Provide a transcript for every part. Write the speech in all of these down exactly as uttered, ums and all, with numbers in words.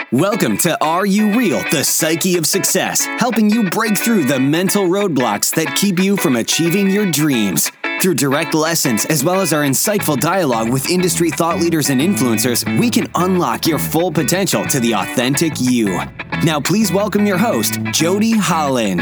Welcome to Are You Real? The Psyche of Success, helping you break through the mental roadblocks that keep you from achieving your dreams. Through direct lessons, as well as our insightful dialogue with industry thought leaders and influencers, we can unlock your full potential to the authentic you. Now please welcome your host, Jody Holland.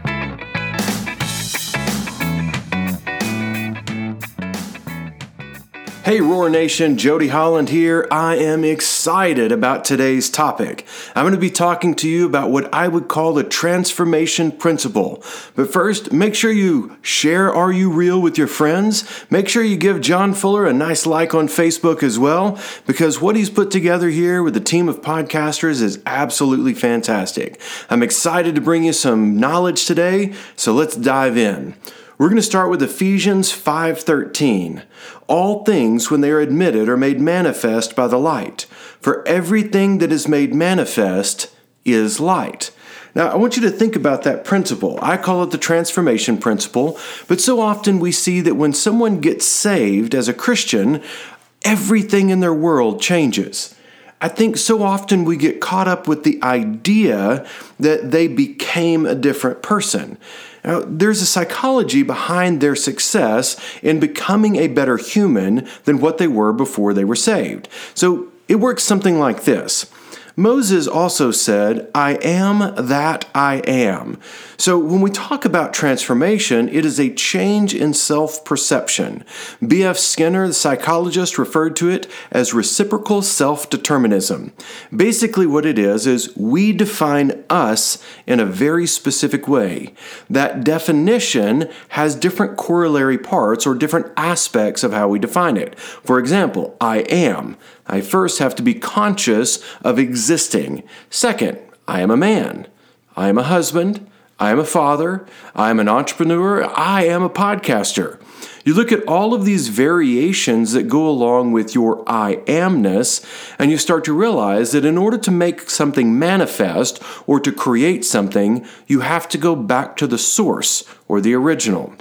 Hey Roar Nation, Jody Holland here. I am excited about today's topic. I'm going to be talking to you about what I would call the transformation principle. But first, make sure you share Are You Real with your friends. Make sure you give John Fuller a nice like on Facebook as well, because what he's put together here with a team of podcasters is absolutely fantastic. I'm excited to bring you some knowledge today, so let's dive in. We're going to start with Ephesians five thirteen. All things, when they are admitted, are made manifest by the light. For everything that is made manifest is light. Now, I want you to think about that principle. I call it the transformation principle, but so often we see that when someone gets saved as a Christian, everything in their world changes. I think so often we get caught up with the idea that they became a different person. Now, there's a psychology behind their success in becoming a better human than what they were before they were saved. So it works something like this. Moses also said, I am that I am. So when we talk about transformation, it is a change in self-perception. B F Skinner, the psychologist, referred to it as reciprocal self-determinism. Basically what it is, is we define us in a very specific way. That definition has different corollary parts or different aspects of how we define it. For example, I am. I first have to be conscious of existing. Second, I am a man. I am a husband. I am a father. I am an entrepreneur. I am a podcaster. You look at all of these variations that go along with your I amness, and you start to realize that in order to make something manifest or to create something, you have to go back to the source or the original.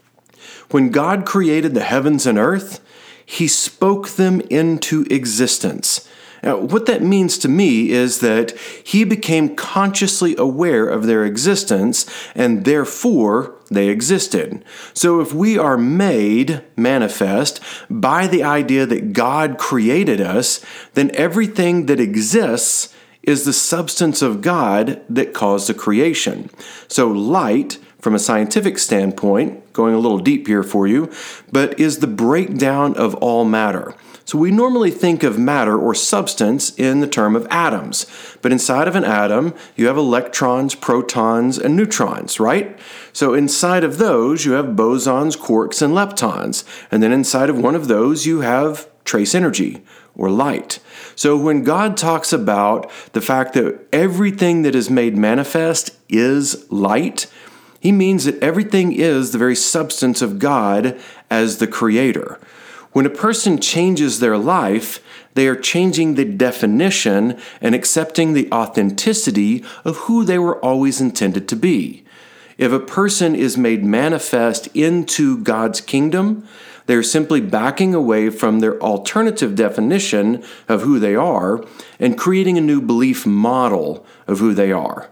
When God created the heavens and earth, He spoke them into existence. Now, what that means to me is that He became consciously aware of their existence, and therefore they existed. So if we are made manifest by the idea that God created us, then everything that exists is the substance of God that caused the creation. So light, from a scientific standpoint, going a little deep here for you, but is the breakdown of all matter. So we normally think of matter or substance in the term of atoms. But inside of an atom, you have electrons, protons, and neutrons, right? So inside of those, you have bosons, quarks, and leptons. And then inside of one of those, you have trace energy or light. So when God talks about the fact that everything that is made manifest is light, He means that everything is the very substance of God as the creator. When a person changes their life, they are changing the definition and accepting the authenticity of who they were always intended to be. If a person is made manifest into God's kingdom, they're simply backing away from their alternative definition of who they are and creating a new belief model of who they are.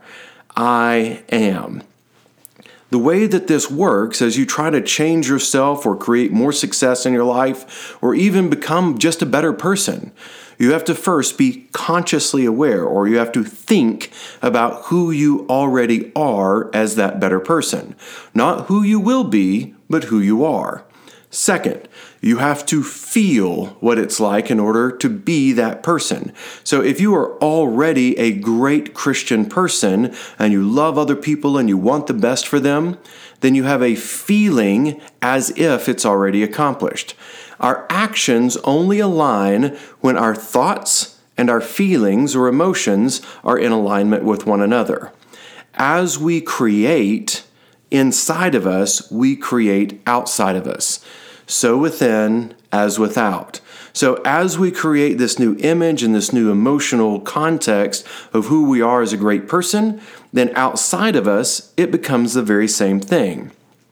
I am. The way that this works as you try to change yourself or create more success in your life or even become just a better person, you have to first be consciously aware, or you have to think about who you already are as that better person. Not who you will be, but who you are. Second, you have to feel what it's like in order to be that person. So if you are already a great Christian person and you love other people and you want the best for them, then you have a feeling as if it's already accomplished. Our actions only align when our thoughts and our feelings or emotions are in alignment with one another. As we create inside of us, we create outside of us. So within as without. So as we create this new image and this new emotional context of who we are as a great person, then outside of us, it becomes the very same thing.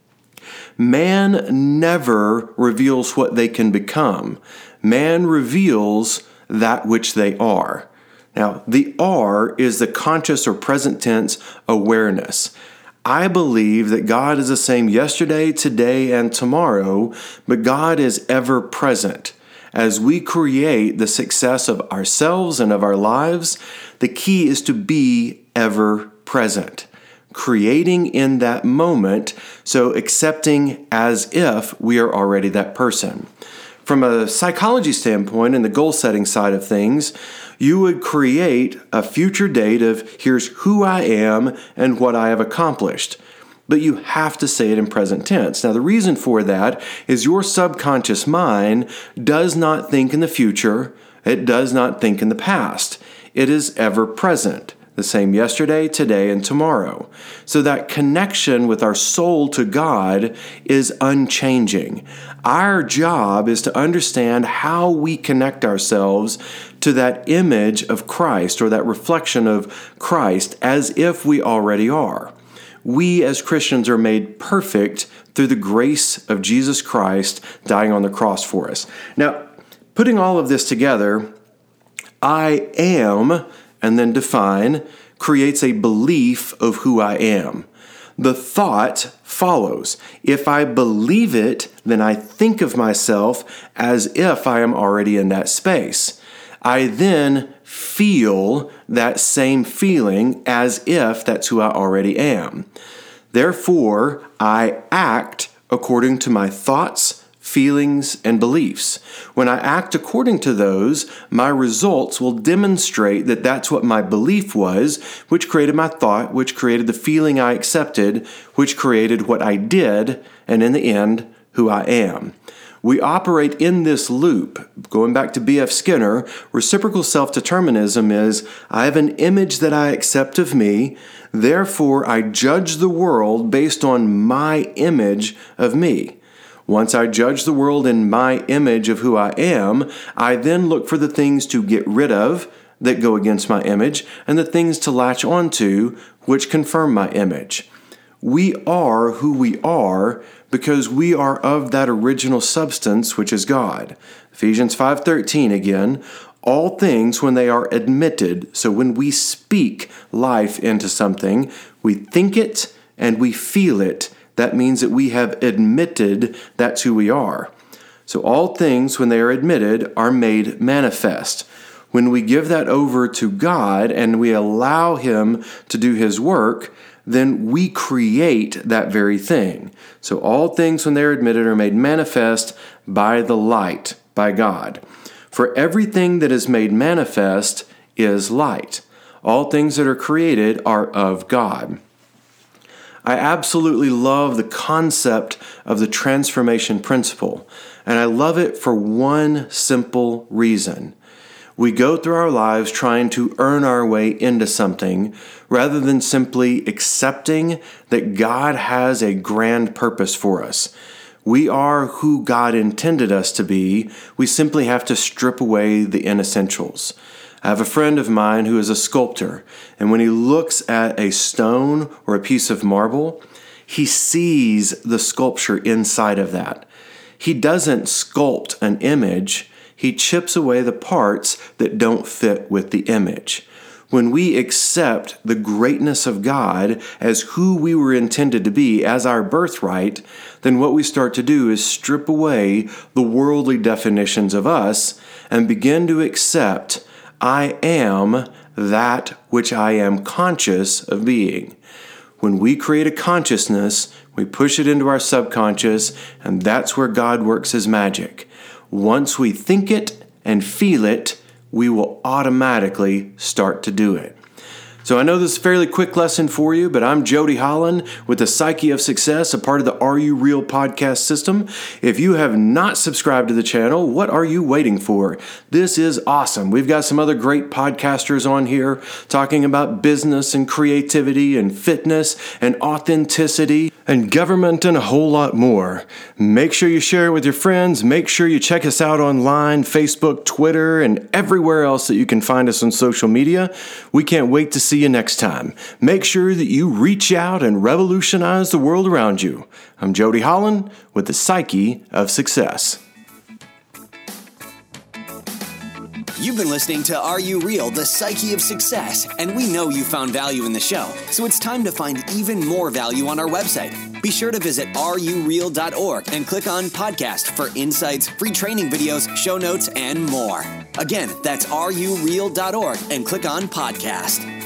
Man never reveals what they can become. Man reveals that which they are. Now, the R is the conscious or present tense awareness. I believe that God is the same yesterday, today, and tomorrow, but God is ever present. As we create the success of ourselves and of our lives, the key is to be ever present, creating in that moment, so accepting as if we are already that person. From a psychology standpoint and the goal-setting side of things, you would create a future date of here's who I am and what I have accomplished. But you have to say it in present tense. Now, the reason for that is your subconscious mind does not think in the future. It does not think in the past. It is ever present. The same yesterday, today, and tomorrow. So that connection with our soul to God is unchanging. Our job is to understand how we connect ourselves to that image of Christ or that reflection of Christ as if we already are. We as Christians are made perfect through the grace of Jesus Christ dying on the cross for us. Now, putting all of this together, I am, and then define, creates a belief of who I am. The thought follows. If I believe it, then I think of myself as if I am already in that space. I then feel that same feeling as if that's who I already am. Therefore, I act according to my thoughts, feelings, and beliefs. When I act according to those, my results will demonstrate that that's what my belief was, which created my thought, which created the feeling I accepted, which created what I did, and in the end, who I am. We operate in this loop. Going back to B F Skinner, reciprocal self-determinism is, I have an image that I accept of me, therefore I judge the world based on my image of me. Once I judge the world in my image of who I am, I then look for the things to get rid of that go against my image and the things to latch onto which confirm my image. We are who we are because we are of that original substance which is God. Ephesians five thirteen again, all things when they are admitted, so when we speak life into something, we think it and we feel it. That means that we have admitted that's who we are. So all things, when they are admitted, are made manifest. When we give that over to God and we allow Him to do His work, then we create that very thing. So all things, when they are admitted, are made manifest by the light, by God. For everything that is made manifest is light. All things that are created are of God. I absolutely love the concept of the transformation principle, and I love it for one simple reason. We go through our lives trying to earn our way into something rather than simply accepting that God has a grand purpose for us. We are who God intended us to be. We simply have to strip away the inessentials. I have a friend of mine who is a sculptor, and when he looks at a stone or a piece of marble, he sees the sculpture inside of that. He doesn't sculpt an image, he chips away the parts that don't fit with the image. When we accept the greatness of God as who we were intended to be, as our birthright, then what we start to do is strip away the worldly definitions of us and begin to accept I am that which I am conscious of being. When we create a consciousness, we push it into our subconscious, and that's where God works His magic. Once we think it and feel it, we will automatically start to do it. So I know this is a fairly quick lesson for you, but I'm Jody Holland with the Psyche of Success, a part of the Are You Real podcast system. If you have not subscribed to the channel, what are you waiting for? This is awesome. We've got some other great podcasters on here talking about business and creativity and fitness and authenticity and government and a whole lot more. Make sure you share it with your friends. Make sure you check us out online, Facebook, Twitter, and everywhere else that you can find us on social media. We can't wait to see you next time. Make sure that you reach out and revolutionize the world around you. I'm Jody Holland with the Psyche of Success. You've been listening to Are You Real? The Psyche of Success, and we know you found value in the show, so it's time to find even more value on our website. Be sure to visit are you real dot org and click on Podcast for insights, free training videos, show notes, and more. Again, that's are you real dot org and click on Podcast.